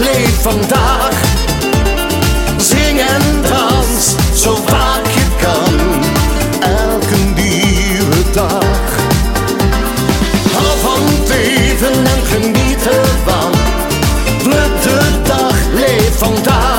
leef vandaag. Zing en dans, zo vaak je kan, elke nieuwe dag. Hou van het leven en geniet ervan. Pluk de dag, leef vandaag.